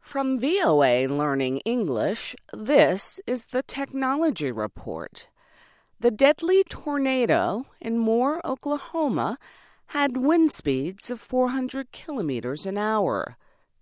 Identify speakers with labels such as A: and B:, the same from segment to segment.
A: From VOA Learning English, this is the Technology Report. The deadly tornado in Moore, Oklahoma, had wind speeds of 400 kilometers an hour.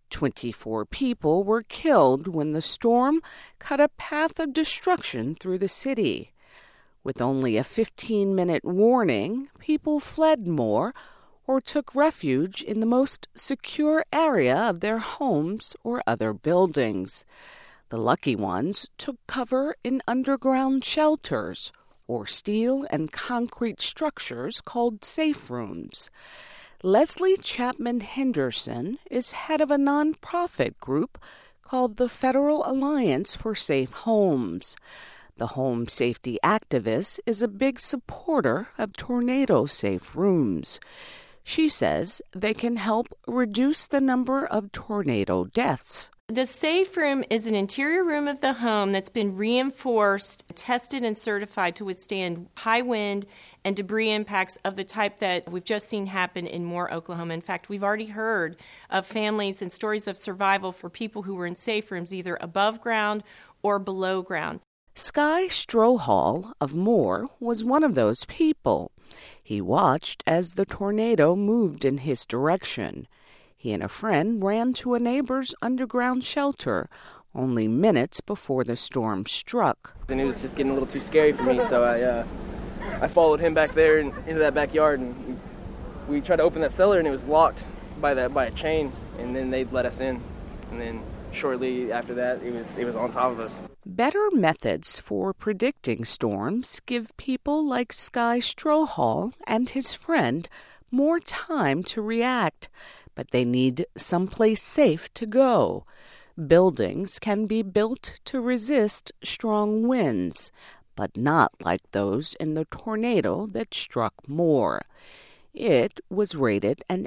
A: 24 people were killed when the storm cut a path of destruction through the city. With only a 15-minute warning, people fled Moore or took refuge in the most secure area of their homes or other buildings. The lucky ones took cover in underground shelters or steel and concrete structures called safe rooms. Leslie Chapman Henderson is head of a nonprofit group called the Federal Alliance for Safe Homes. The home safety activist is a big supporter of tornado-safe rooms. She says they can help reduce the number of tornado deaths.
B: The safe room is an interior room of the home that's been reinforced, tested, and certified to withstand high wind and debris impacts of the type that we've just seen happen in Moore, Oklahoma. In fact, we've already heard of families and stories of survival for people who were in safe rooms either above ground or below ground.
A: Sky Strohall of Moore was one of those people. He watched as the tornado moved in his direction. He and a friend ran to a neighbor's underground shelter only minutes before the storm struck.
C: And it was just getting a little too scary for me, so I followed him back there and into that backyard, and we tried to open that cellar, and it was locked by a chain, and then they let us in. And then shortly after that, it was on top of us.
A: Better methods for predicting storms give people like Sky Strohall and his friend more time to react, but they need someplace safe to go. Buildings can be built to resist strong winds, but not like those in the tornado that struck Moore. It was rated an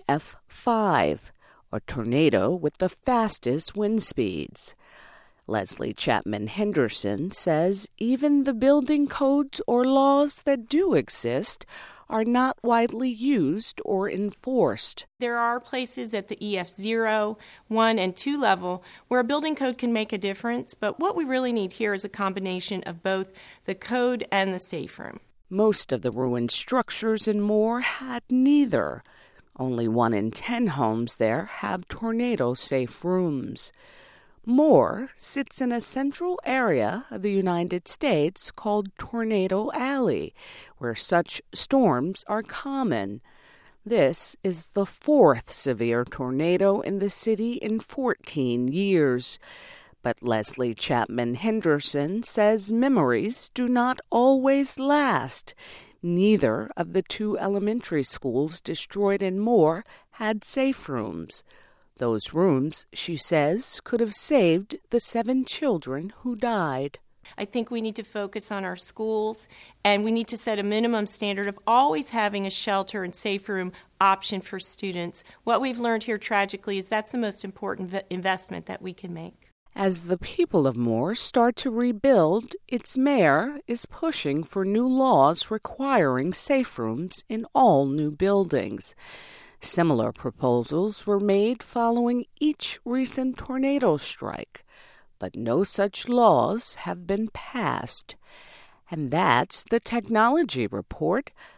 A: F5, a tornado with the fastest wind speeds. Leslie Chapman Henderson says even the building codes or laws that do exist are not widely used or enforced.
B: There are places at the EF0, 1, and 2 level where a building code can make a difference, but what we really need here is a combination of both the code and the safe room.
A: Most of the ruined structures in Moore had neither. Only 1 in 10 homes there have tornado-safe rooms. Moore sits in a central area of the United States called Tornado Alley, where such storms are common. This is the 4th severe tornado in the city in 14 years. But Leslie Chapman Henderson says memories do not always last. Neither of the 2 elementary schools destroyed in Moore had safe rooms. Those rooms, she says, could have saved the 7 children who died.
B: I think we need to focus on our schools, and we need to set a minimum standard of always having a shelter and safe room option for students. What we've learned here tragically is that's the most important investment that we can make.
A: As the people of Moore start to rebuild, its mayor is pushing for new laws requiring safe rooms in all new buildings. Similar proposals were made following each recent tornado strike, but no such laws have been passed. And that's the Technology Report.